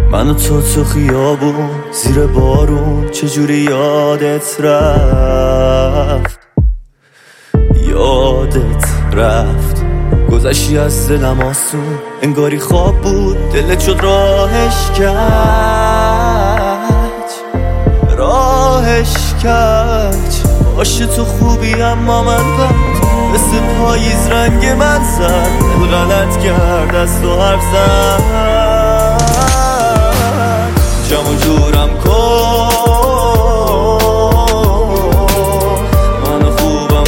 من و تو خیابون زیر بارون چجوری یادت رفت گذشتی از دلم آسون، انگاری خواب بود دلت شد راهش کج. باشه تو خوبی اما من بد، مثل پاییز رنگ من زد، دل غلط کرد از تو حرف زد. جمع جورم کن، منو خوبم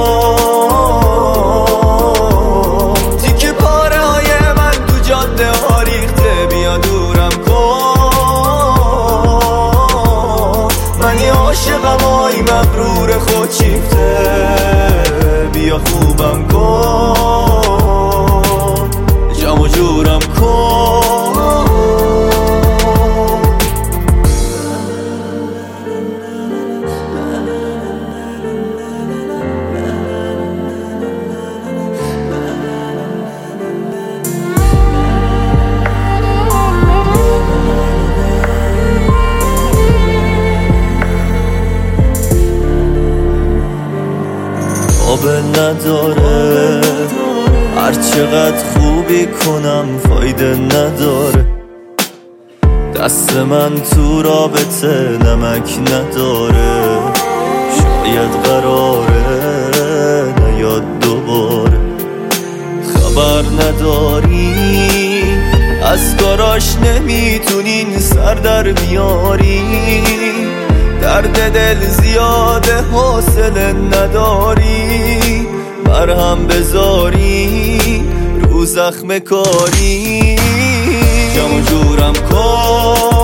کن، تیکه پاره های من تو جاده ها ریخته، بیا دورم کن. من یه عاشقم آی مغرور خود شیفته، بیا خوبم کن، جمع جورم کن. قابل نداره، هر چقدر خوبی کنم فایده نداره. دست من تو رابطه نمک نداره، شاید قراره نیاد دوباره. خبر نداری از کاراش، نمیتونین سر در بیاری. درد دل زیاده حوصله نداری، مرهم بذاری رو زخم کاری. جمع جورم کن،